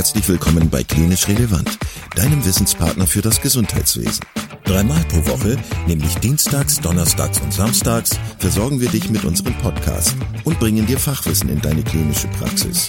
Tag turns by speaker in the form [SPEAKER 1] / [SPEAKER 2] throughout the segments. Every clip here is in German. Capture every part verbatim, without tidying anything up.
[SPEAKER 1] Herzlich willkommen bei Klinisch Relevant, deinem Wissenspartner für das Gesundheitswesen. Dreimal pro Woche, nämlich dienstags, donnerstags und samstags, versorgen wir dich mit unserem Podcast und bringen dir Fachwissen in deine klinische Praxis.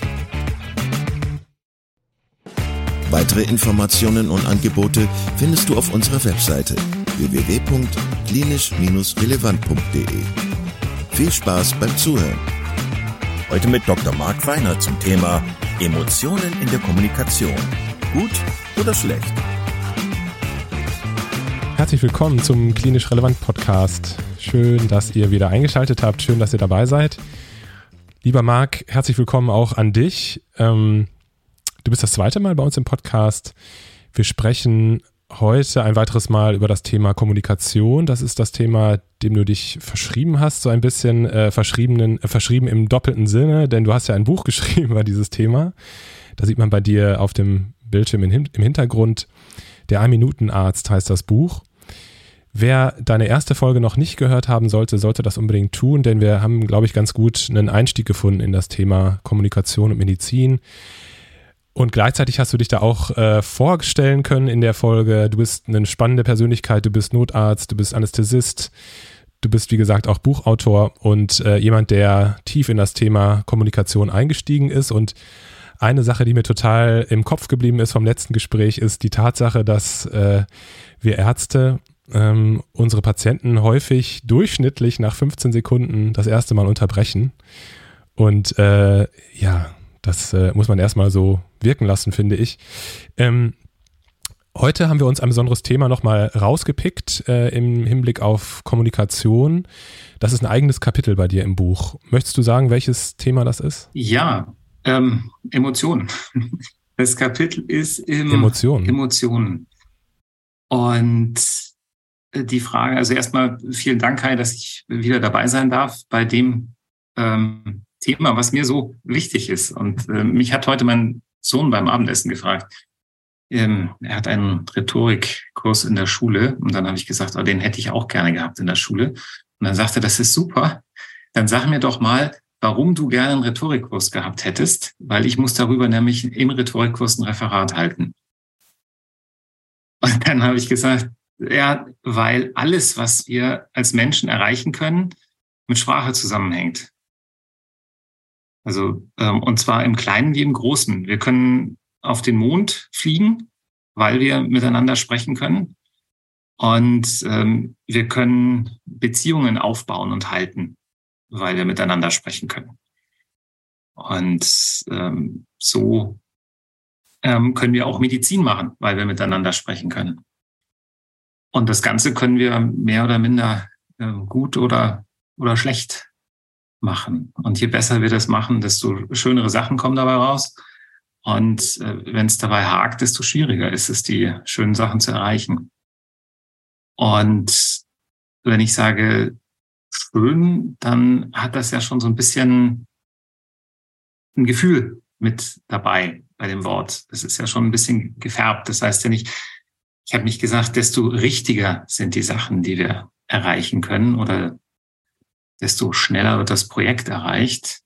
[SPEAKER 1] Weitere Informationen und Angebote findest du auf unserer Webseite w w w punkt klinisch relevant punkt d e. Viel Spaß beim Zuhören. Heute mit Doktor Marc Weiner zum Thema Emotionen in der Kommunikation. Gut oder schlecht?
[SPEAKER 2] Herzlich willkommen zum Klinisch Relevant Podcast. Schön, dass ihr wieder eingeschaltet habt. Schön, dass ihr dabei seid. Lieber Marc, herzlich willkommen auch an dich. Ähm, du bist das zweite Mal bei uns im Podcast. Wir sprechen heute ein weiteres Mal über das Thema Kommunikation. Das ist das Thema, dem du dich verschrieben hast, so ein bisschen äh, verschriebenen, äh, verschrieben im doppelten Sinne, denn du hast ja ein Buch geschrieben über dieses Thema. Da sieht man bei dir auf dem Bildschirm im, im Hintergrund, der Ein-Minuten-Arzt heißt das Buch. Wer deine erste Folge noch nicht gehört haben sollte, sollte das unbedingt tun, denn wir haben, glaube ich, ganz gut einen Einstieg gefunden in das Thema Kommunikation und Medizin. Und gleichzeitig hast du dich da auch äh, vorstellen können in der Folge. Du bist eine spannende Persönlichkeit, du bist Notarzt, du bist Anästhesist, du bist, wie gesagt, auch Buchautor und äh, jemand, der tief in das Thema Kommunikation eingestiegen ist. Und eine Sache, die mir total im Kopf geblieben ist vom letzten Gespräch, ist die Tatsache, dass äh, wir Ärzte ähm, unsere Patienten häufig durchschnittlich nach fünfzehn Sekunden das erste Mal unterbrechen. Und äh, ja, das äh, muss man erstmal so wirken lassen, finde ich. Ähm, heute haben wir uns ein besonderes Thema nochmal rausgepickt äh, im Hinblick auf Kommunikation. Das ist ein eigenes Kapitel bei dir im Buch. Möchtest du sagen, welches Thema das ist?
[SPEAKER 3] Ja, ähm, Emotionen. Das Kapitel ist im
[SPEAKER 2] Emotionen.
[SPEAKER 3] Emotionen. Und die Frage, also erstmal vielen Dank, Kai, dass ich wieder dabei sein darf bei dem ähm, Thema, was mir so wichtig ist. Und äh, mich hat heute mein Sohn beim Abendessen gefragt. Ähm, er hat einen Rhetorikkurs in der Schule und dann habe ich gesagt, oh, den hätte ich auch gerne gehabt in der Schule. Und dann sagte er, das ist super. Dann sag mir doch mal, warum du gerne einen Rhetorikkurs gehabt hättest, weil ich muss darüber nämlich im Rhetorikkurs ein Referat halten. Und dann habe ich gesagt, ja, weil alles, was wir als Menschen erreichen können, mit Sprache zusammenhängt. Also, ähm, und zwar im Kleinen wie im Großen. Wir können auf den Mond fliegen, weil wir miteinander sprechen können. Und ähm, wir können Beziehungen aufbauen und halten, weil wir miteinander sprechen können. Und ähm, so ähm, können wir auch Medizin machen, weil wir miteinander sprechen können. Und das Ganze können wir mehr oder minder äh, gut oder, oder schlecht machen. Und je besser wir das machen, desto schönere Sachen kommen dabei raus. Und äh, wenn es dabei hakt, desto schwieriger ist es, die schönen Sachen zu erreichen. Und wenn ich sage schön, dann hat das ja schon so ein bisschen ein Gefühl mit dabei bei dem Wort. Das ist ja schon ein bisschen gefärbt. Das heißt ja nicht, ich habe nicht gesagt, desto richtiger sind die Sachen, die wir erreichen können oder desto schneller wird das Projekt erreicht.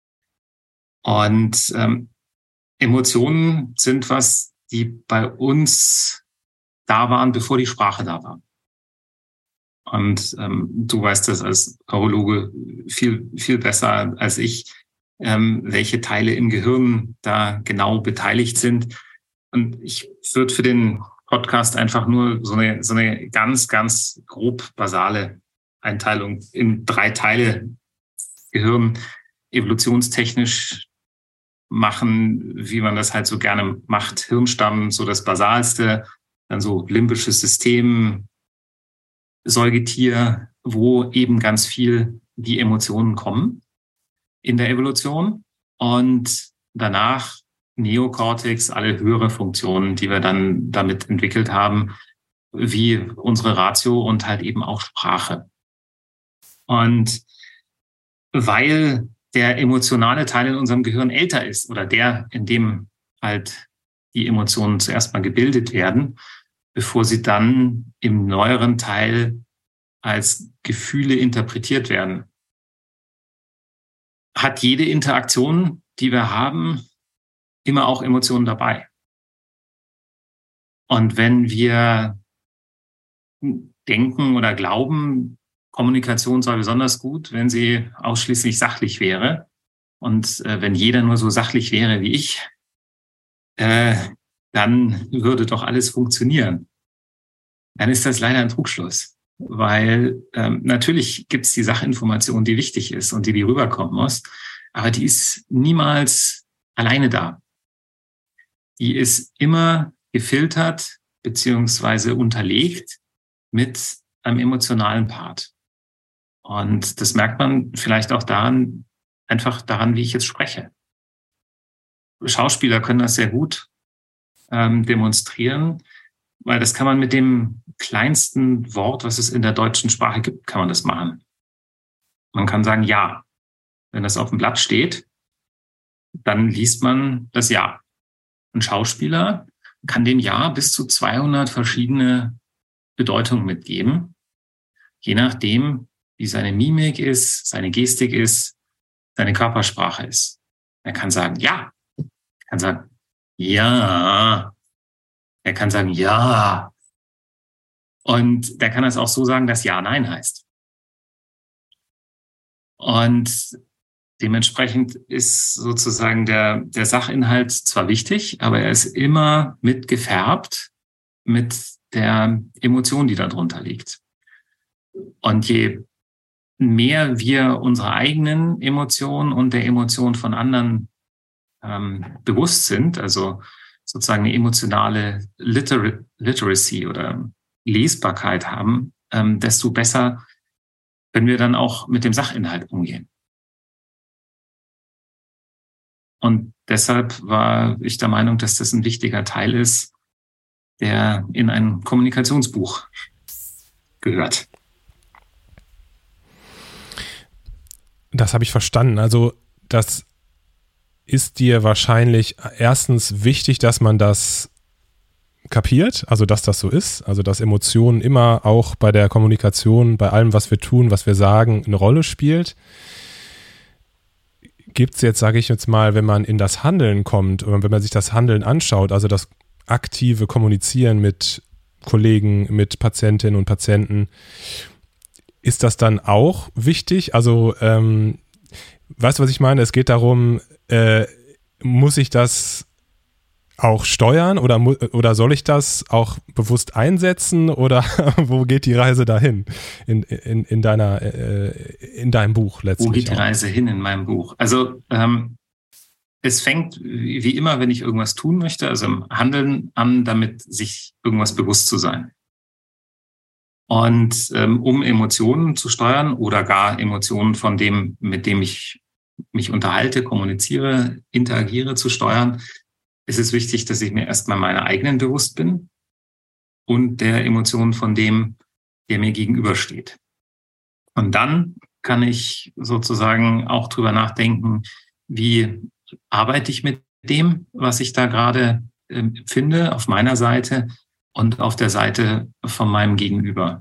[SPEAKER 3] Und ähm, Emotionen sind was, die bei uns da waren, bevor die Sprache da war. Und ähm, du weißt das als Neurologe viel, viel besser als ich, ähm, welche Teile im Gehirn da genau beteiligt sind. Und ich würde für den Podcast einfach nur so eine, so eine ganz, ganz grob basale Einteilung in drei Teile Gehirn evolutionstechnisch machen, wie man das halt so gerne macht. Hirnstamm, so das Basalste, dann so limbisches System, Säugetier, wo eben ganz viel die Emotionen kommen in der Evolution und danach Neokortex, alle höhere Funktionen, die wir dann damit entwickelt haben, wie unsere Ratio und halt eben auch Sprache. Und weil der emotionale Teil in unserem Gehirn älter ist oder der, in dem halt die Emotionen zuerst mal gebildet werden, bevor sie dann im neueren Teil als Gefühle interpretiert werden, hat jede Interaktion, die wir haben, immer auch Emotionen dabei. Und wenn wir denken oder glauben, Kommunikation sei besonders gut, wenn sie ausschließlich sachlich wäre und äh, wenn jeder nur so sachlich wäre wie ich, äh, dann würde doch alles funktionieren. Dann ist das leider ein Trugschluss, weil ähm, natürlich gibt es die Sachinformation, die wichtig ist und die, die rüberkommen muss, aber die ist niemals alleine da. Die ist immer gefiltert beziehungsweise unterlegt mit einem emotionalen Part. Und das merkt man vielleicht auch daran, einfach daran, wie ich jetzt spreche. Schauspieler können das sehr gut ähm, demonstrieren, weil das kann man mit dem kleinsten Wort, was es in der deutschen Sprache gibt, kann man das machen. Man kann sagen Ja. Wenn das auf dem Blatt steht, dann liest man das Ja. Ein Schauspieler kann dem Ja bis zu zweihundert verschiedene Bedeutungen mitgeben, je nachdem, wie seine Mimik ist, seine Gestik ist, seine Körpersprache ist. Er kann sagen Ja. Er kann sagen Ja. Er kann sagen Ja. Und der kann das auch so sagen, dass Ja Nein heißt. Und dementsprechend ist sozusagen der, der Sachinhalt zwar wichtig, aber er ist immer mit gefärbt mit der Emotion, die darunter liegt. Und je mehr wir unsere eigenen Emotionen und der Emotion von anderen ähm, bewusst sind, also sozusagen eine emotionale Liter- Literacy oder Lesbarkeit haben, ähm, desto besser können wir dann auch mit dem Sachinhalt umgehen. Und deshalb war ich der Meinung, dass das ein wichtiger Teil ist, der in ein Kommunikationsbuch gehört.
[SPEAKER 2] Das habe ich verstanden. Also das ist dir wahrscheinlich erstens wichtig, dass man das kapiert, also dass das so ist, also dass Emotionen immer auch bei der Kommunikation, bei allem, was wir tun, was wir sagen, eine Rolle spielt. Gibt es jetzt, sage ich jetzt mal, wenn man in das Handeln kommt oder wenn man sich das Handeln anschaut, also das aktive Kommunizieren mit Kollegen, mit Patientinnen und Patienten, ist das dann auch wichtig? Also, ähm, weißt du, was ich meine? Es geht darum, äh, muss ich das auch steuern oder, mu- oder soll ich das auch bewusst einsetzen oder wo geht die Reise dahin in, in, in, deiner, äh, in deinem Buch letztlich?
[SPEAKER 3] Wo geht die
[SPEAKER 2] auch?
[SPEAKER 3] Reise hin in meinem Buch? Also ähm, es fängt wie immer, wenn ich irgendwas tun möchte, also im Handeln an, damit sich irgendwas bewusst zu sein. Und ähm, um Emotionen zu steuern oder gar Emotionen von dem, mit dem ich mich unterhalte, kommuniziere, interagiere, zu steuern, ist es wichtig, dass ich mir erstmal meiner eigenen bewusst bin und der Emotion von dem, der mir gegenübersteht. Und dann kann ich sozusagen auch drüber nachdenken, wie arbeite ich mit dem, was ich da gerade äh, finde, auf meiner Seite und auf der Seite von meinem Gegenüber.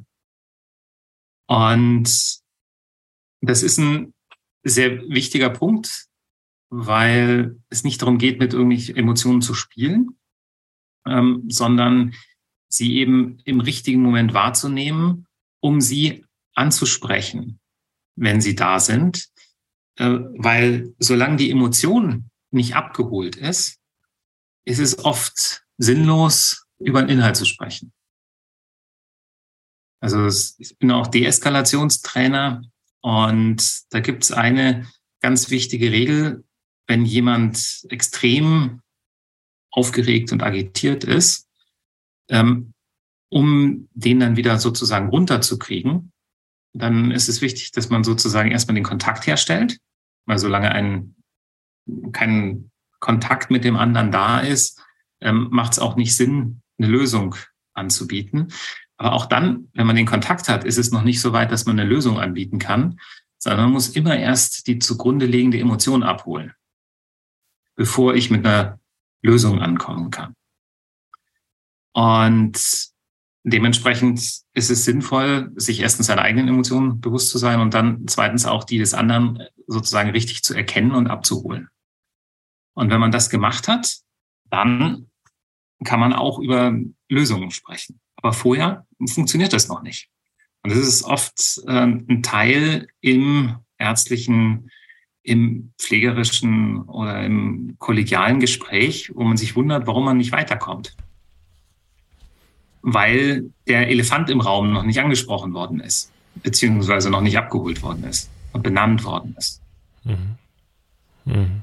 [SPEAKER 3] Und das ist ein sehr wichtiger Punkt, weil es nicht darum geht, mit irgendwelchen Emotionen zu spielen, ähm, sondern sie eben im richtigen Moment wahrzunehmen, um sie anzusprechen, wenn sie da sind. Äh, weil solange die Emotion nicht abgeholt ist, ist es oft sinnlos, über den Inhalt zu sprechen. Also ich bin auch Deeskalationstrainer und da gibt es eine ganz wichtige Regel: Wenn jemand extrem aufgeregt und agitiert ist, ähm, um den dann wieder sozusagen runterzukriegen, dann ist es wichtig, dass man sozusagen erstmal den Kontakt herstellt, weil solange ein, kein Kontakt mit dem anderen da ist, ähm, macht es auch nicht Sinn, eine Lösung anzubieten. Aber auch dann, wenn man den Kontakt hat, ist es noch nicht so weit, dass man eine Lösung anbieten kann, sondern man muss immer erst die zugrunde liegende Emotion abholen, bevor ich mit einer Lösung ankommen kann. Und dementsprechend ist es sinnvoll, sich erstens seiner eigenen Emotionen bewusst zu sein und dann zweitens auch die des anderen sozusagen richtig zu erkennen und abzuholen. Und wenn man das gemacht hat, dann kann man auch über Lösungen sprechen. Aber vorher funktioniert das noch nicht. Und das ist oft äh, ein Teil im ärztlichen, im pflegerischen oder im kollegialen Gespräch, wo man sich wundert, warum man nicht weiterkommt. Weil der Elefant im Raum noch nicht angesprochen worden ist, beziehungsweise noch nicht abgeholt worden ist und benannt worden ist.
[SPEAKER 2] Mhm. Mhm.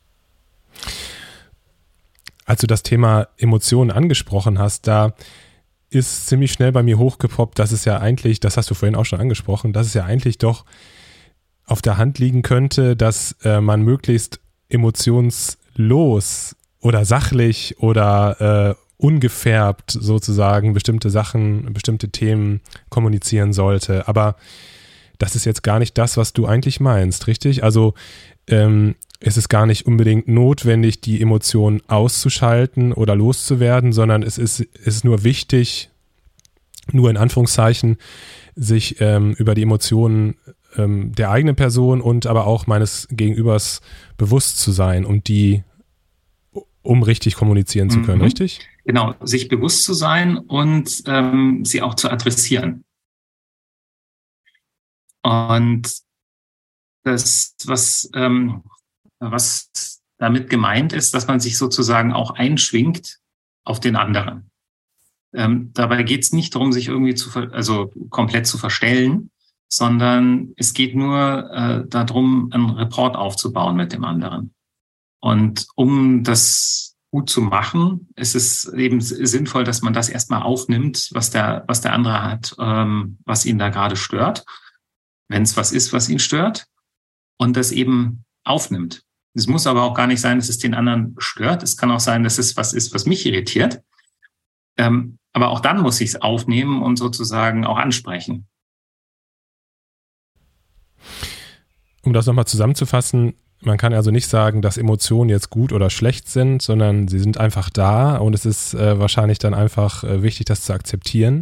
[SPEAKER 2] Als du das Thema Emotionen angesprochen hast, da ist ziemlich schnell bei mir hochgepoppt, dass es ja eigentlich, das hast du vorhin auch schon angesprochen, dass es ja eigentlich doch auf der Hand liegen könnte, dass äh, man möglichst emotionslos oder sachlich oder äh, ungefärbt sozusagen bestimmte Sachen, bestimmte Themen kommunizieren sollte. Aber das ist jetzt gar nicht das, was du eigentlich meinst, richtig? Also ähm, es ist gar nicht unbedingt notwendig, die Emotionen auszuschalten oder loszuwerden, sondern es ist, es ist nur wichtig, nur in Anführungszeichen, sich ähm, über die Emotionen ähm, der eigenen Person und aber auch meines Gegenübers bewusst zu sein und die, um richtig kommunizieren zu können, mhm. richtig?
[SPEAKER 3] Genau, sich bewusst zu sein und ähm, sie auch zu adressieren. Und das, was ähm, Was damit gemeint ist, dass man sich sozusagen auch einschwingt auf den anderen. Ähm, dabei geht es nicht darum, sich irgendwie zu ver- also komplett zu verstellen, sondern es geht nur äh, darum, einen Rapport aufzubauen mit dem anderen. Und um das gut zu machen, ist es eben sinnvoll, dass man das erstmal aufnimmt, was der, was der andere hat, ähm, was ihn da gerade stört, wenn es was ist, was ihn stört, und das eben aufnimmt. Es muss aber auch gar nicht sein, dass es den anderen stört. Es kann auch sein, dass es was ist, was mich irritiert. Ähm, aber auch dann muss ich es aufnehmen und sozusagen auch ansprechen.
[SPEAKER 2] Um das nochmal zusammenzufassen, man kann also nicht sagen, dass Emotionen jetzt gut oder schlecht sind, sondern sie sind einfach da und es ist äh, wahrscheinlich dann einfach äh, wichtig, das zu akzeptieren.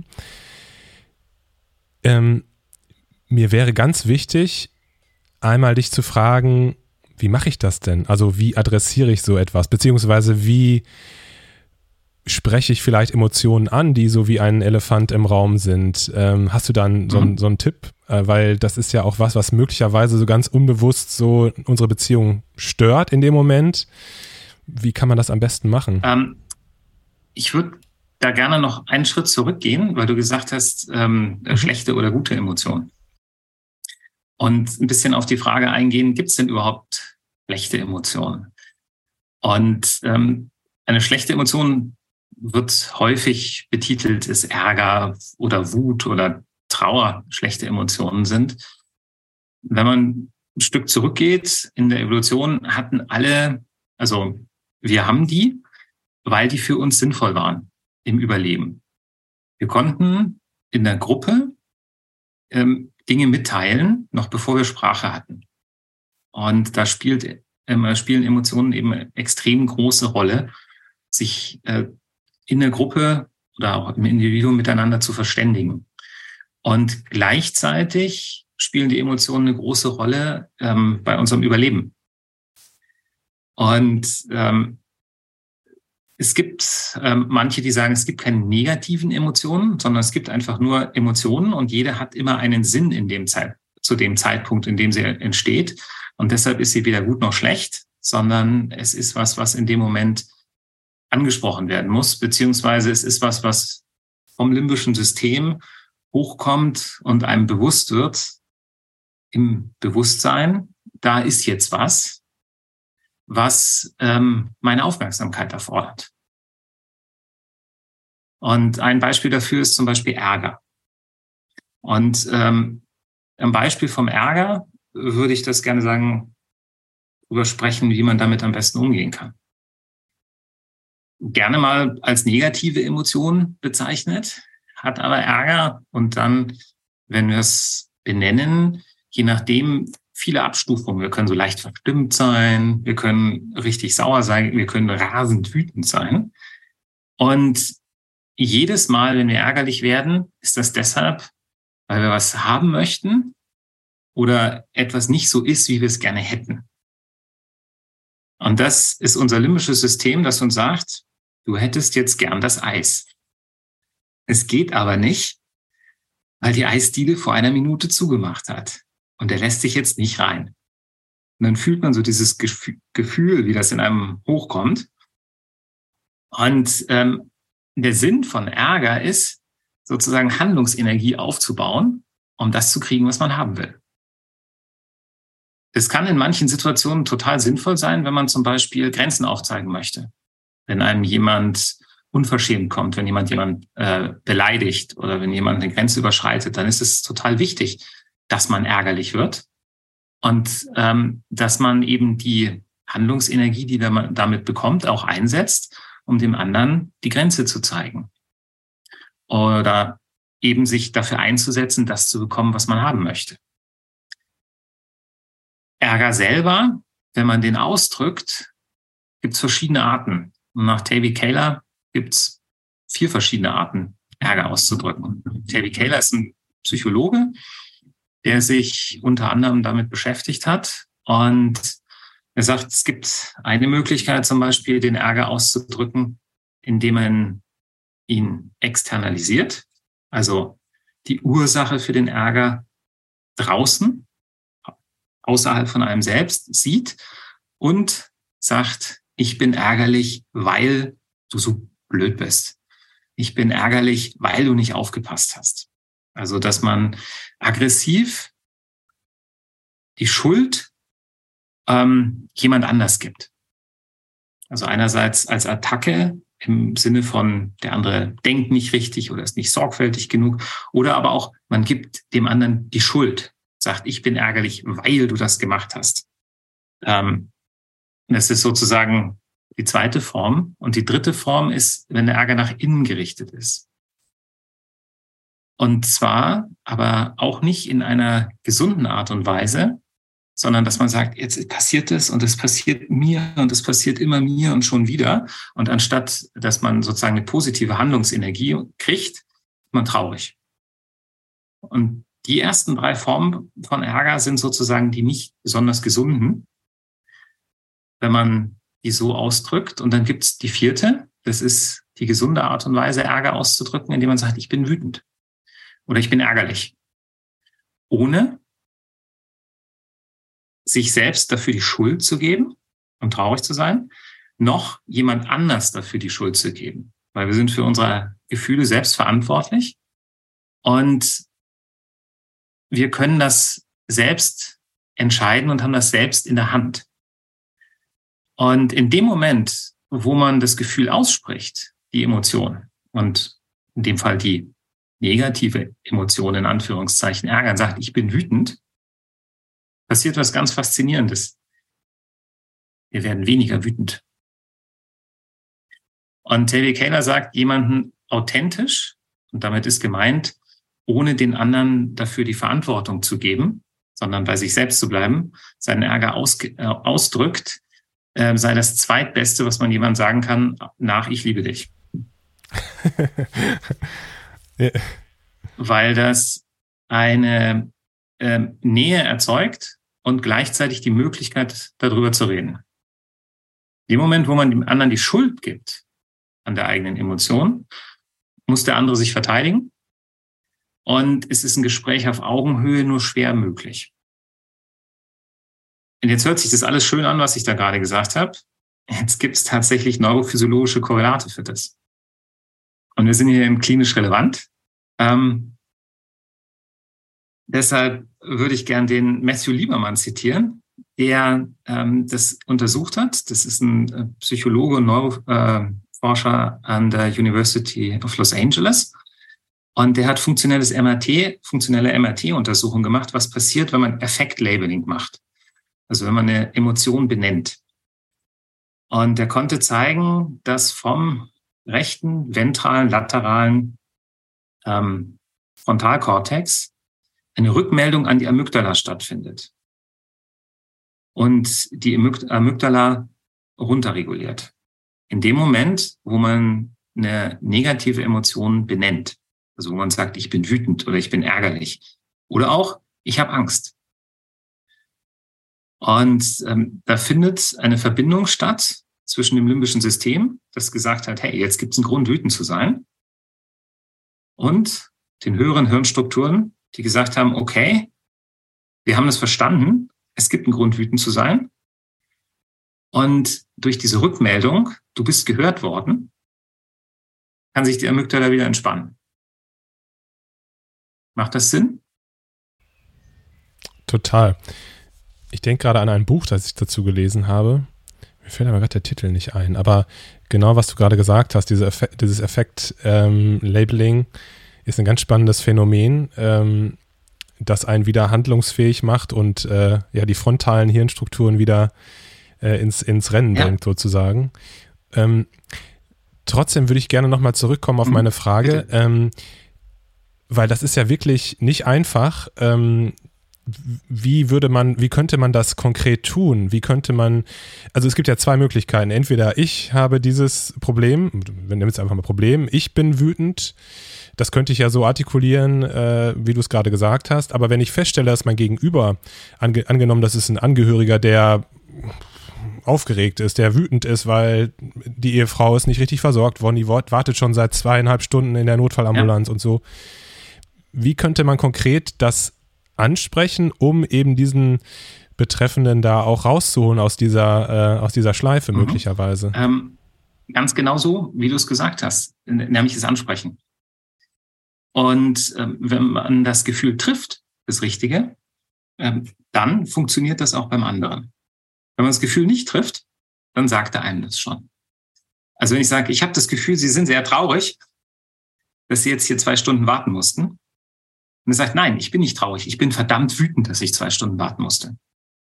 [SPEAKER 2] Ähm, mir wäre ganz wichtig, einmal dich zu fragen, wie mache ich das denn? Also wie adressiere ich so etwas? Beziehungsweise wie spreche ich vielleicht Emotionen an, die so wie ein Elefant im Raum sind? Ähm, hast du dann so, mhm. so einen Tipp? Äh, weil das ist ja auch was, was möglicherweise so ganz unbewusst so unsere Beziehung stört in dem Moment. Wie kann man das am besten machen?
[SPEAKER 3] Ähm, ich würde da gerne noch einen Schritt zurückgehen, weil du gesagt hast, ähm, mhm. schlechte oder gute Emotionen. Und ein bisschen auf die Frage eingehen, gibt es denn überhaupt schlechte Emotionen? Und ähm, eine schlechte Emotion wird häufig betitelt, ist Ärger oder Wut oder Trauer schlechte Emotionen sind. Wenn man ein Stück zurückgeht in der Evolution, hatten alle, also wir haben die, weil die für uns sinnvoll waren im Überleben. Wir konnten in der Gruppe ähm, Dinge mitteilen, noch bevor wir Sprache hatten. Und da spielt, äh, spielen Emotionen eben eine extrem große Rolle, sich äh, in der Gruppe oder auch im Individuum miteinander zu verständigen. Und gleichzeitig spielen die Emotionen eine große Rolle ähm, bei unserem Überleben. Und ähm, es gibt ähm, manche, die sagen, es gibt keine negativen Emotionen, sondern es gibt einfach nur Emotionen und jede hat immer einen Sinn in dem Zeit, zu dem Zeitpunkt, in dem sie entsteht. Und deshalb ist sie weder gut noch schlecht, sondern es ist was, was in dem Moment angesprochen werden muss, beziehungsweise es ist was, was vom limbischen System hochkommt und einem bewusst wird, im Bewusstsein, da ist jetzt was, was ähm, meine Aufmerksamkeit erfordert. Und ein Beispiel dafür ist zum Beispiel Ärger. Und ähm, am Beispiel vom Ärger würde ich das gerne sagen, übersprechen, wie man damit am besten umgehen kann. Gerne mal als negative Emotion bezeichnet, hat aber Ärger und dann, wenn wir es benennen, je nachdem, viele Abstufungen. Wir können so leicht verstimmt sein, wir können richtig sauer sein, wir können rasend wütend sein. Und jedes Mal, wenn wir ärgerlich werden, ist das deshalb, weil wir was haben möchten oder etwas nicht so ist, wie wir es gerne hätten. Und das ist unser limbisches System, das uns sagt, du hättest jetzt gern das Eis. Es geht aber nicht, weil die Eisdiele vor einer Minute zugemacht hat. Und er lässt sich jetzt nicht rein. Und dann fühlt man so dieses Gefühl, wie das in einem hochkommt. Und ähm, der Sinn von Ärger ist, sozusagen Handlungsenergie aufzubauen, um das zu kriegen, was man haben will. Es kann in manchen Situationen total sinnvoll sein, wenn man zum Beispiel Grenzen aufzeigen möchte. Wenn einem jemand unverschämt kommt, wenn jemand jemand äh, beleidigt oder wenn jemand eine Grenze überschreitet, dann ist es total wichtig, dass man ärgerlich wird und ähm, dass man eben die Handlungsenergie, die man damit bekommt, auch einsetzt, um dem anderen die Grenze zu zeigen. Oder eben sich dafür einzusetzen, das zu bekommen, was man haben möchte. Ärger selber, wenn man den ausdrückt, gibt es verschiedene Arten. Und nach Tavi Kaler gibt es vier verschiedene Arten, Ärger auszudrücken. Tavi Kaler ist ein Psychologe, der sich unter anderem damit beschäftigt hat. Und er sagt, es gibt eine Möglichkeit, zum Beispiel den Ärger auszudrücken, indem man ihn externalisiert, also die Ursache für den Ärger draußen, außerhalb von einem selbst sieht und sagt, ich bin ärgerlich, weil du so blöd bist. Ich bin ärgerlich, weil du nicht aufgepasst hast. Also, dass man aggressiv die Schuld ähm, jemand anders gibt. Also einerseits als Attacke im Sinne von, der andere denkt nicht richtig oder ist nicht sorgfältig genug. Oder aber auch, man gibt dem anderen die Schuld. Sagt, ich bin ärgerlich, weil du das gemacht hast. Ähm, das ist sozusagen die zweite Form. Und die dritte Form ist, wenn der Ärger nach innen gerichtet ist. Und zwar aber auch nicht in einer gesunden Art und Weise, sondern dass man sagt, jetzt passiert es und es passiert mir und es passiert immer mir und schon wieder. Und anstatt, dass man sozusagen eine positive Handlungsenergie kriegt, ist man traurig. Und die ersten drei Formen von Ärger sind sozusagen die nicht besonders gesunden, wenn man die so ausdrückt. Und dann gibt es die vierte, das ist die gesunde Art und Weise, Ärger auszudrücken, indem man sagt, ich bin wütend oder ich bin ärgerlich, ohne sich selbst dafür die Schuld zu geben und traurig zu sein, noch jemand anders dafür die Schuld zu geben. Weil wir sind für unsere Gefühle selbst verantwortlich und wir können das selbst entscheiden und haben das selbst in der Hand. Und in dem Moment, wo man das Gefühl ausspricht, die Emotion, und in dem Fall die negative Emotion in Anführungszeichen ärgern, sagt, ich bin wütend, passiert was ganz Faszinierendes. Wir werden weniger wütend. Und Tavi Kaler sagt, jemanden authentisch, und damit ist gemeint, ohne den anderen dafür die Verantwortung zu geben, sondern bei sich selbst zu bleiben, seinen Ärger aus, äh, ausdrückt, äh, sei das Zweitbeste, was man jemandem sagen kann, nach ich liebe dich. Ja. Weil das eine äh, Nähe erzeugt und gleichzeitig die Möglichkeit, darüber zu reden. Im Moment, wo man dem anderen die Schuld gibt an der eigenen Emotion, muss der andere sich verteidigen. Und es ist ein Gespräch auf Augenhöhe nur schwer möglich. Und jetzt hört sich das alles schön an, was ich da gerade gesagt habe. Jetzt gibt es tatsächlich neurophysiologische Korrelate für das. Und wir sind hier im klinisch relevant. Ähm, deshalb würde ich gern den Matthew Lieberman zitieren, der ähm, das untersucht hat. Das ist ein äh, Psychologe und Neuroforscher an der University of Los Angeles. Und der hat funktionelles M R T, funktionelle M R T-Untersuchung gemacht, was passiert, wenn man Affect-Labeling macht. Also wenn man eine Emotion benennt. Und der konnte zeigen, dass vom rechten, ventralen, lateralen ähm, Frontalkortex eine Rückmeldung an die Amygdala stattfindet. Und die Amygdala runterreguliert. In dem Moment, wo man eine negative Emotion benennt. Also wo man sagt, ich bin wütend oder ich bin ärgerlich. Oder auch, ich habe Angst. Und ähm, da findet eine Verbindung statt zwischen dem limbischen System, das gesagt hat, hey, jetzt gibt es einen Grund, wütend zu sein, und den höheren Hirnstrukturen, die gesagt haben, okay, wir haben es verstanden, es gibt einen Grund, wütend zu sein. Und durch diese Rückmeldung, du bist gehört worden, kann sich die Amygdala wieder entspannen. Macht das Sinn?
[SPEAKER 2] Total. Ich denke gerade an ein Buch, das ich dazu gelesen habe. Mir fällt aber gerade der Titel nicht ein. Aber genau, was du gerade gesagt hast, diese Effekt, dieses Effekt-Labeling ähm, ist ein ganz spannendes Phänomen, ähm, das einen wieder handlungsfähig macht und äh, ja die frontalen Hirnstrukturen wieder äh, ins, ins Rennen ja. bringt, sozusagen. Ähm, trotzdem würde ich gerne nochmal zurückkommen auf mhm. meine Frage, ähm, weil das ist ja wirklich nicht einfach. Ähm, Wie würde man, wie könnte man das konkret tun? Wie könnte man, also es gibt ja zwei Möglichkeiten. Entweder ich habe dieses Problem, wir nehmen jetzt einfach mal Problem, ich bin wütend, das könnte ich ja so artikulieren, äh, wie du es gerade gesagt hast, aber wenn ich feststelle, dass mein Gegenüber, ange, angenommen, das ist ein Angehöriger, der aufgeregt ist, der wütend ist, weil die Ehefrau ist nicht richtig versorgt worden, die wartet schon seit zweieinhalb Stunden in der Notfallambulanz ja. und so. Wie könnte man konkret das ansprechen, um eben diesen Betreffenden da auch rauszuholen aus dieser, äh, aus dieser Schleife mhm. möglicherweise?
[SPEAKER 3] Ähm, ganz genau so, wie du es gesagt hast, nämlich das Ansprechen. Und ähm, wenn man das Gefühl trifft, das Richtige, ähm, dann funktioniert das auch beim anderen. Wenn man das Gefühl nicht trifft, dann sagt er einem das schon. Also wenn ich sage, ich habe das Gefühl, Sie sind sehr traurig, dass Sie jetzt hier zwei Stunden warten mussten, und er sagt, nein, ich bin nicht traurig, ich bin verdammt wütend, dass ich zwei Stunden warten musste.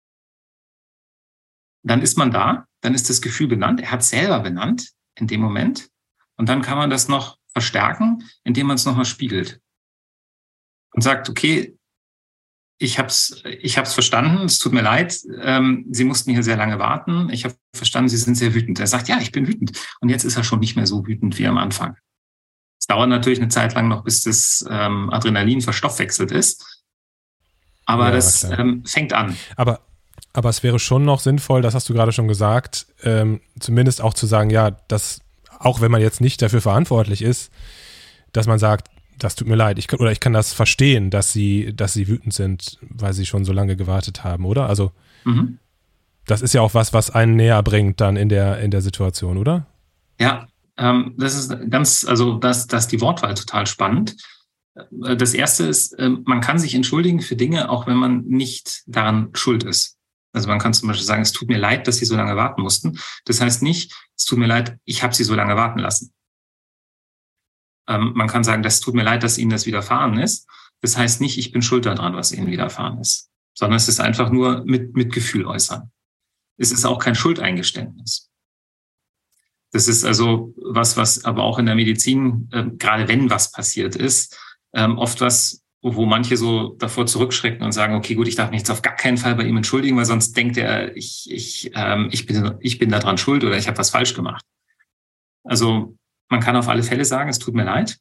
[SPEAKER 3] Dann ist man da, dann ist das Gefühl benannt, er hat es selber benannt in dem Moment, und dann kann man das noch verstärken, indem man es nochmal spiegelt und sagt, okay, ich habe es ich hab's verstanden, es tut mir leid, ähm, Sie mussten hier sehr lange warten, ich habe verstanden, Sie sind sehr wütend. Er sagt, ja, ich bin wütend. Und jetzt ist er schon nicht mehr so wütend wie am Anfang. Es dauert natürlich eine Zeit lang noch, bis das ähm, Adrenalin verstoffwechselt ist. Aber ja, das ähm, fängt an.
[SPEAKER 2] Aber, aber es wäre schon noch sinnvoll, das hast du gerade schon gesagt, ähm, zumindest auch zu sagen, ja, dass, auch wenn man jetzt nicht dafür verantwortlich ist, dass man sagt, das tut mir leid, ich kann, oder ich kann das verstehen, dass sie, dass sie wütend sind, weil sie schon so lange gewartet haben, oder? Also mhm. das ist ja auch was, was einen näher bringt dann in der, in der Situation, oder?
[SPEAKER 3] Ja. Ähm, das ist ganz, also das, das ist die Wortwahl total spannend. Das erste ist, man kann sich entschuldigen für Dinge, auch wenn man nicht daran schuld ist. Also man kann zum Beispiel sagen, es tut mir leid, dass Sie so lange warten mussten. Das heißt nicht, es tut mir leid, ich habe Sie so lange warten lassen. Ähm, man kann sagen, das tut mir leid, dass Ihnen das widerfahren ist. Das heißt nicht, ich bin schuld daran, was Ihnen widerfahren ist. Sondern es ist einfach nur mit, mit Gefühl äußern. Es ist auch kein Schuldeingeständnis. Das ist also was, was aber auch in der Medizin, äh, gerade wenn was passiert ist, ähm, oft was, wo manche so davor zurückschrecken und sagen, okay, gut, ich darf mich jetzt auf gar keinen Fall bei ihm entschuldigen, weil sonst denkt er, ich, ich, ähm, ich bin, ich bin daran schuld oder ich habe was falsch gemacht. Also man kann auf alle Fälle sagen, es tut mir leid.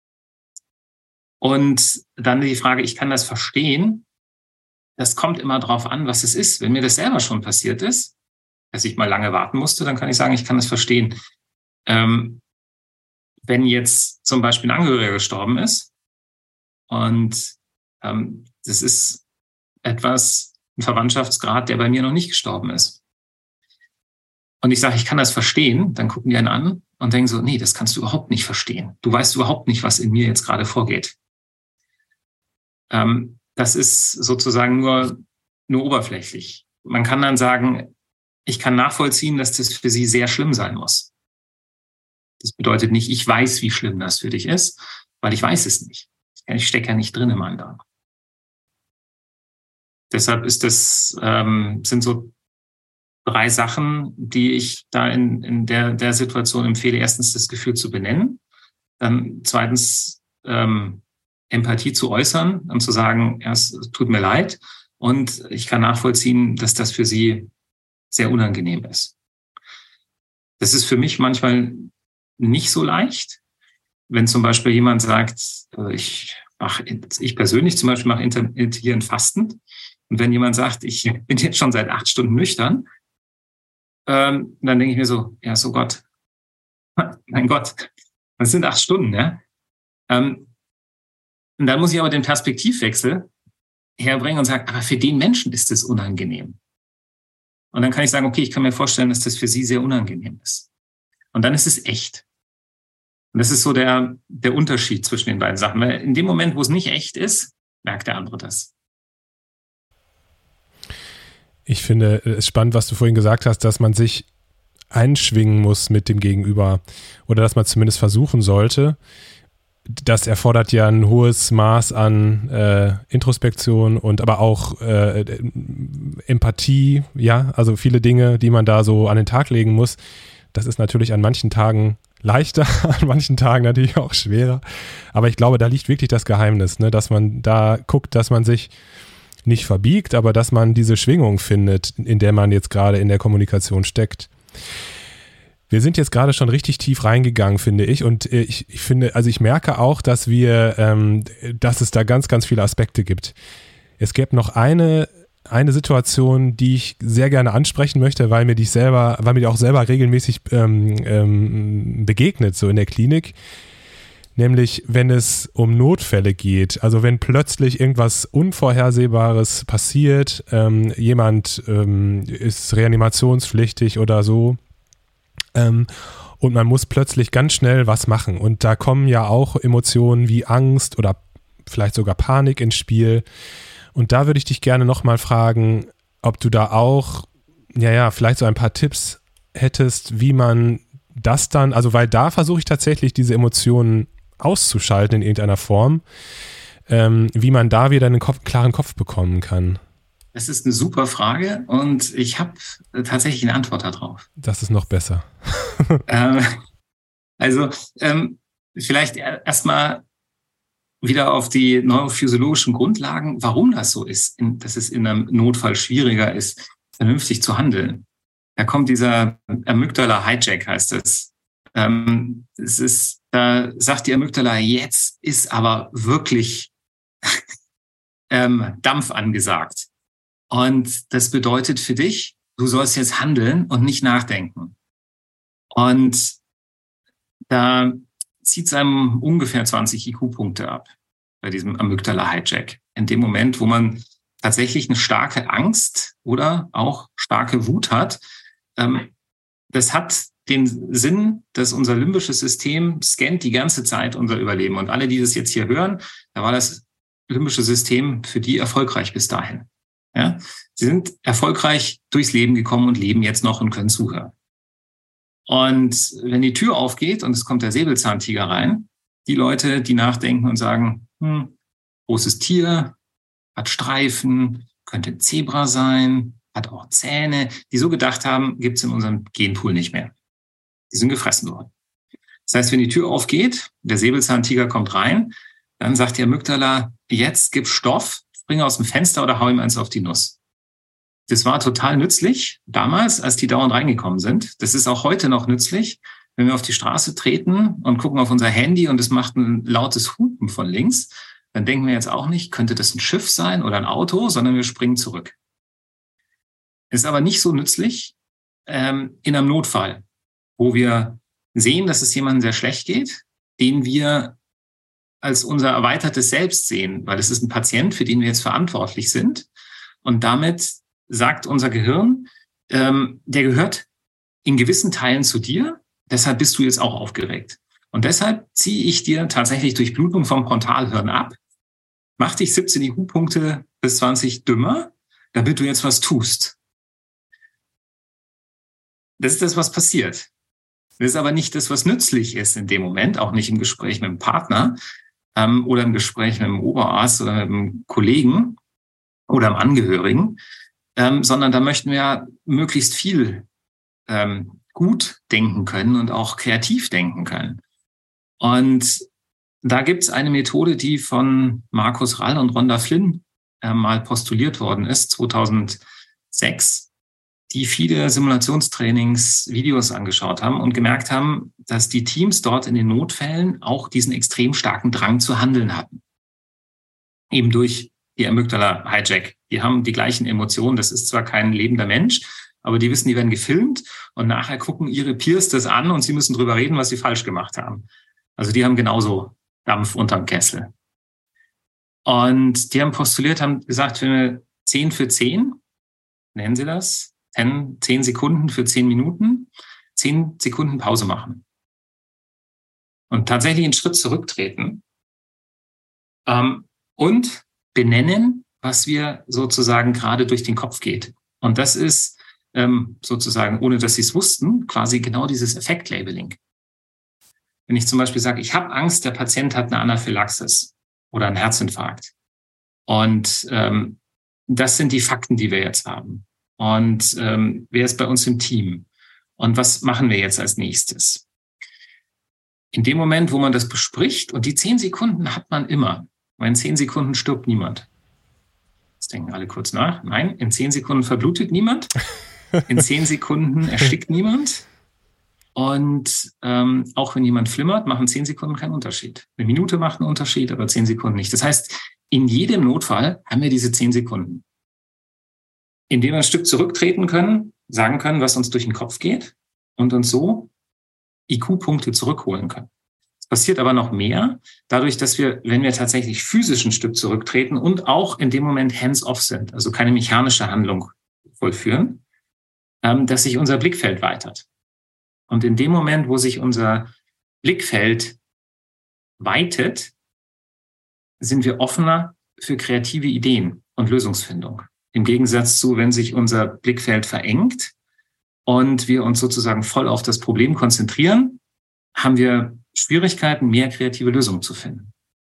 [SPEAKER 3] Und dann die Frage, ich kann das verstehen. Das kommt immer drauf an, was es ist. Wenn mir das selber schon passiert ist, dass ich mal lange warten musste, dann kann ich sagen, ich kann das verstehen. Ähm, wenn jetzt zum Beispiel ein Angehöriger gestorben ist und ähm, das ist etwas, ein Verwandtschaftsgrad, der bei mir noch nicht gestorben ist. Und ich sage, ich kann das verstehen, dann gucken die einen an und denken so, nee, das kannst du überhaupt nicht verstehen. Du weißt überhaupt nicht, was in mir jetzt gerade vorgeht. Ähm, das ist sozusagen nur, nur oberflächlich. Man kann dann sagen, ich kann nachvollziehen, dass das für Sie sehr schlimm sein muss. Das bedeutet nicht, ich weiß, wie schlimm das für dich ist, weil ich weiß es nicht. Ich stecke ja nicht drin im anderen. Deshalb ist das, ähm, sind so drei Sachen, die ich da in, in der, der Situation empfehle. Erstens, das Gefühl zu benennen. Dann zweitens, ähm, Empathie zu äußern und zu sagen, ja, es tut mir leid. Und ich kann nachvollziehen, dass das für Sie sehr unangenehm ist. Das ist für mich manchmal nicht so leicht, wenn zum Beispiel jemand sagt, ich mache, ich persönlich zum Beispiel mache intermittierend Fasten Und wenn jemand sagt, ich bin jetzt schon seit acht Stunden nüchtern, ähm, dann denke ich mir so, ja, so Gott, mein Gott, das sind acht Stunden, ja. Ähm, und dann muss ich aber den Perspektivwechsel herbringen und sagen, aber für den Menschen ist es unangenehm. Und dann kann ich sagen, okay, ich kann mir vorstellen, dass das für Sie sehr unangenehm ist. Und dann ist es echt. Und das ist so der, der Unterschied zwischen den beiden Sachen. Weil in dem Moment, wo es nicht echt ist, merkt der andere das.
[SPEAKER 2] Ich finde es spannend, was du vorhin gesagt hast, dass man sich einschwingen muss mit dem Gegenüber oder dass man zumindest versuchen sollte. Das erfordert ja ein hohes Maß an äh, Introspektion und aber auch äh, Empathie, ja, also viele Dinge, die man da so an den Tag legen muss. Das ist natürlich an manchen Tagen leichter, an manchen Tagen natürlich auch schwerer. Aber ich glaube, da liegt wirklich das Geheimnis, ne, dass man da guckt, dass man sich nicht verbiegt, aber dass man diese Schwingung findet, in der man jetzt gerade in der Kommunikation steckt. Wir sind jetzt gerade schon richtig tief reingegangen, finde ich. Und ich, ich finde, also ich merke auch, dass wir, ähm, dass es da ganz, ganz viele Aspekte gibt. Es gäbe noch eine, eine Situation, die ich sehr gerne ansprechen möchte, weil mir die selber, weil mir die auch selber regelmäßig ähm, ähm, begegnet, so in der Klinik. Nämlich, wenn es um Notfälle geht, also wenn plötzlich irgendwas Unvorhersehbares passiert, ähm, jemand ähm, ist reanimationspflichtig oder so, ähm, und man muss plötzlich ganz schnell was machen. Und da kommen ja auch Emotionen wie Angst oder vielleicht sogar Panik ins Spiel. Und da würde ich dich gerne nochmal fragen, ob du da auch, ja, ja, vielleicht so ein paar Tipps hättest, wie man das dann, also weil da versuche ich tatsächlich diese Emotionen auszuschalten in irgendeiner Form, ähm, wie man da wieder einen Kopf, klaren Kopf bekommen kann.
[SPEAKER 3] Das ist eine super Frage und ich habe tatsächlich eine Antwort darauf.
[SPEAKER 2] Das ist noch besser.
[SPEAKER 3] ähm, also ähm, vielleicht erstmal wieder auf die neurophysiologischen Grundlagen, warum das so ist, in, dass es in einem Notfall schwieriger ist, vernünftig zu handeln. Da kommt dieser Amygdala-Hijack, heißt es. Ähm, es ist, da sagt die Amygdala, jetzt ist aber wirklich ähm, Dampf angesagt. Und das bedeutet für dich, du sollst jetzt handeln und nicht nachdenken. Und da zieht es einem ungefähr zwanzig I Q-Punkte ab bei diesem Amygdala-Hijack. In dem Moment, wo man tatsächlich eine starke Angst oder auch starke Wut hat, ähm, das hat den Sinn, dass unser limbisches System scannt die ganze Zeit unser Überleben. Und alle, die das jetzt hier hören, da war das limbische System für die erfolgreich bis dahin. Ja? Sie sind erfolgreich durchs Leben gekommen und leben jetzt noch und können zuhören. Und wenn die Tür aufgeht und es kommt der Säbelzahntiger rein, die Leute, die nachdenken und sagen, hm, großes Tier, hat Streifen, könnte ein Zebra sein, hat auch Zähne, die so gedacht haben, gibt es in unserem Genpool nicht mehr. Die sind gefressen worden. Das heißt, wenn die Tür aufgeht, der Säbelzahntiger kommt rein, dann sagt die Amygdala, jetzt gib Stoff, spring aus dem Fenster oder hau ihm eins auf die Nuss. Das war total nützlich damals, als die dauernd reingekommen sind. Das ist auch heute noch nützlich, wenn wir auf die Straße treten und gucken auf unser Handy und es macht ein lautes Hupen von links. Dann denken wir jetzt auch nicht, könnte das ein Schiff sein oder ein Auto, sondern wir springen zurück. Ist aber nicht so nützlich ähm, in einem Notfall, wo wir sehen, dass es jemandem sehr schlecht geht, den wir als unser erweitertes Selbst sehen, weil es ist ein Patient, für den wir jetzt verantwortlich sind. Und damit sagt unser Gehirn, ähm, der gehört in gewissen Teilen zu dir, deshalb bist du jetzt auch aufgeregt. Und deshalb ziehe ich dir tatsächlich durch Blutung vom Frontalhirn ab, mach dich siebzehn I Q-Punkte bis zwanzig dümmer, damit du jetzt was tust. Das ist das, was passiert. Das ist aber nicht das, was nützlich ist in dem Moment, auch nicht im Gespräch mit dem Partner ähm, oder im Gespräch mit dem Oberarzt oder mit dem Kollegen oder dem Angehörigen, ähm, sondern da möchten wir ja möglichst viel ähm, gut denken können und auch kreativ denken können. Und da gibt es eine Methode, die von Markus Rall und Rhonda Flynn äh, mal postuliert worden ist, zweitausendsechs, die viele Simulationstrainings, Videos angeschaut haben und gemerkt haben, dass die Teams dort in den Notfällen auch diesen extrem starken Drang zu handeln hatten. Eben durch die Amygdala Hijack. Die haben die gleichen Emotionen. Das ist zwar kein lebender Mensch, aber die wissen, die werden gefilmt und nachher gucken ihre Peers das an und sie müssen drüber reden, was sie falsch gemacht haben. Also die haben genauso Dampf unterm Kessel. Und die haben postuliert, haben gesagt, wenn wir zehn für zehn, nennen sie das, zehn Sekunden für zehn Minuten, zehn Sekunden Pause machen. Und tatsächlich einen Schritt zurücktreten ähm, und benennen, was wir sozusagen gerade durch den Kopf geht. Und das ist ähm, sozusagen, ohne dass sie es wussten, quasi genau dieses Effekt-Labeling. Wenn ich zum Beispiel sage, ich habe Angst, der Patient hat eine Anaphylaxis oder einen Herzinfarkt. Und ähm, das sind die Fakten, die wir jetzt haben. Und ähm, wer ist bei uns im Team? Und was machen wir jetzt als nächstes? In dem Moment, wo man das bespricht, und die zehn Sekunden hat man immer, weil in zehn Sekunden stirbt niemand. Jetzt denken alle kurz nach. Nein, in zehn Sekunden verblutet niemand. In zehn Sekunden erstickt niemand. Und ähm, auch wenn jemand flimmert, machen zehn Sekunden keinen Unterschied. Eine Minute macht einen Unterschied, aber zehn Sekunden nicht. Das heißt, in jedem Notfall haben wir diese zehn Sekunden. Indem wir ein Stück zurücktreten können, sagen können, was uns durch den Kopf geht und uns so I Q-Punkte zurückholen können. Es passiert aber noch mehr, dadurch, dass wir, wenn wir tatsächlich physisch ein Stück zurücktreten und auch in dem Moment hands-off sind, also keine mechanische Handlung vollführen, ähm, dass sich unser Blickfeld weitert. Und in dem Moment, wo sich unser Blickfeld weitet, sind wir offener für kreative Ideen und Lösungsfindung. Im Gegensatz zu, wenn sich unser Blickfeld verengt und wir uns sozusagen voll auf das Problem konzentrieren, haben wir Schwierigkeiten, mehr kreative Lösungen zu finden.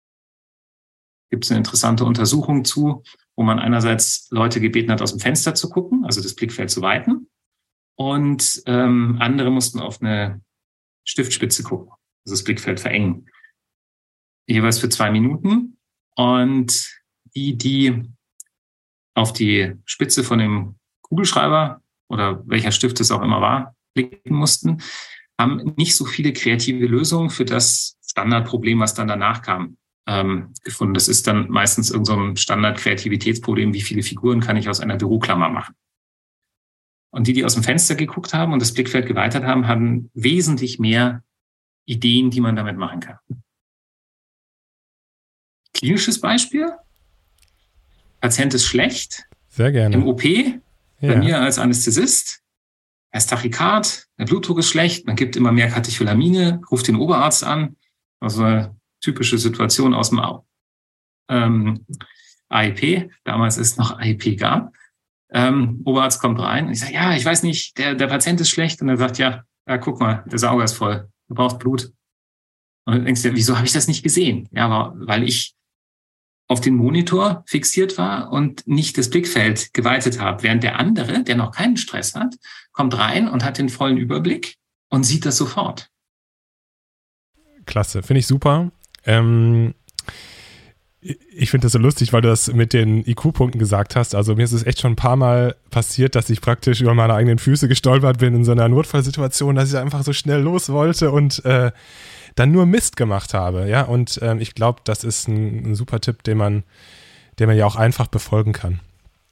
[SPEAKER 3] Gibt es eine interessante Untersuchung zu, wo man einerseits Leute gebeten hat, aus dem Fenster zu gucken, also das Blickfeld zu weiten, und ähm, andere mussten auf eine Stiftspitze gucken, also das Blickfeld verengen. Jeweils für zwei Minuten. Und die, die auf die Spitze von dem Kugelschreiber oder welcher Stift es auch immer war, blicken mussten, haben nicht so viele kreative Lösungen für das Standardproblem, was dann danach kam, ähm, gefunden. Das ist dann meistens irgend so ein Standard-Kreativitätsproblem, wie viele Figuren kann ich aus einer Büroklammer machen. Und die, die aus dem Fenster geguckt haben und das Blickfeld geweitet haben, haben wesentlich mehr Ideen, die man damit machen kann. Klinisches Beispiel. Patient ist schlecht.
[SPEAKER 2] Sehr gerne.
[SPEAKER 3] Im O P, bei
[SPEAKER 2] ja.
[SPEAKER 3] mir als Anästhesist. Er ist Tachykard, der Blutdruck ist schlecht, man gibt immer mehr Katecholamine, ruft den Oberarzt an. Also eine typische Situation aus dem ähm, A I P. Damals ist es noch A I P gab. Ähm, Oberarzt kommt rein und ich sage, ja, ich weiß nicht, der, der Patient ist schlecht. Und er sagt, ja, ja, guck mal, der Sauger ist voll, er braucht Blut. Und du denkst dir, wieso habe ich das nicht gesehen? Ja, aber weil ich auf den Monitor fixiert war und nicht das Blickfeld geweitet habe. Während der andere, der noch keinen Stress hat, kommt rein und hat den vollen Überblick und sieht das sofort.
[SPEAKER 2] Klasse, finde ich super. Ähm, ich finde das so lustig, weil du das mit den I Q-Punkten gesagt hast. Also mir ist es echt schon ein paar Mal passiert, dass ich praktisch über meine eigenen Füße gestolpert bin in so einer Notfallsituation, dass ich einfach so schnell los wollte und äh, dann nur Mist gemacht habe. Ja, und ähm, ich glaube, das ist ein, ein super Tipp, den man, den man ja auch einfach befolgen kann.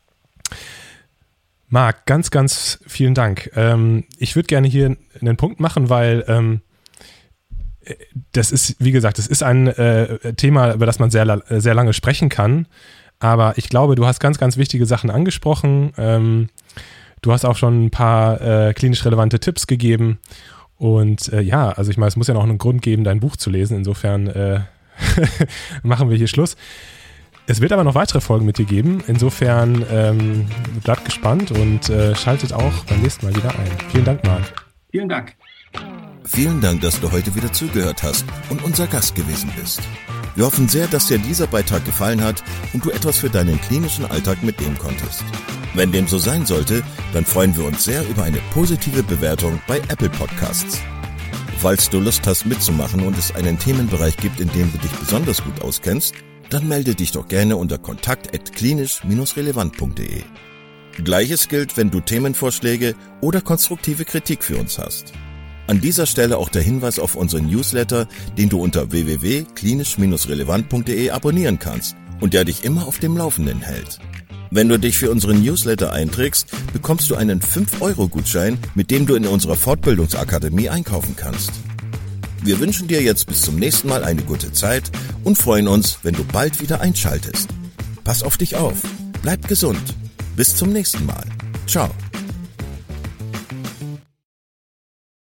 [SPEAKER 2] Marc, ganz, ganz vielen Dank. Ähm, ich würde gerne hier einen Punkt machen, weil ähm, das ist, wie gesagt, das ist ein äh, Thema, über das man sehr, sehr lange sprechen kann. Aber ich glaube, du hast ganz, ganz wichtige Sachen angesprochen. Ähm, du hast auch schon ein paar äh, klinisch relevante Tipps gegeben. Und äh, ja, also ich meine, es muss ja noch einen Grund geben, dein Buch zu lesen. Insofern äh, machen wir hier Schluss. Es wird aber noch weitere Folgen mit dir geben. Insofern ähm, bleibt gespannt und äh, schaltet auch beim nächsten Mal wieder ein. Vielen Dank, Marc.
[SPEAKER 3] Vielen Dank.
[SPEAKER 1] Vielen Dank, dass du heute wieder zugehört hast und unser Gast gewesen bist. Wir hoffen sehr, dass dir dieser Beitrag gefallen hat und du etwas für deinen klinischen Alltag mitnehmen konntest. Wenn dem so sein sollte, dann freuen wir uns sehr über eine positive Bewertung bei Apple Podcasts. Falls du Lust hast mitzumachen und es einen Themenbereich gibt, in dem du dich besonders gut auskennst, dann melde dich doch gerne unter kontakt at klinisch relevant punkt de. Gleiches gilt, wenn du Themenvorschläge oder konstruktive Kritik für uns hast. An dieser Stelle auch der Hinweis auf unseren Newsletter, den du unter w w w punkt klinisch relevant punkt de abonnieren kannst und der dich immer auf dem Laufenden hält. Wenn du dich für unseren Newsletter einträgst, bekommst du einen fünf Euro Gutschein, mit dem du in unserer Fortbildungsakademie einkaufen kannst. Wir wünschen dir jetzt bis zum nächsten Mal eine gute Zeit und freuen uns, wenn du bald wieder einschaltest. Pass auf dich auf, bleib gesund. Bis zum nächsten Mal. Ciao.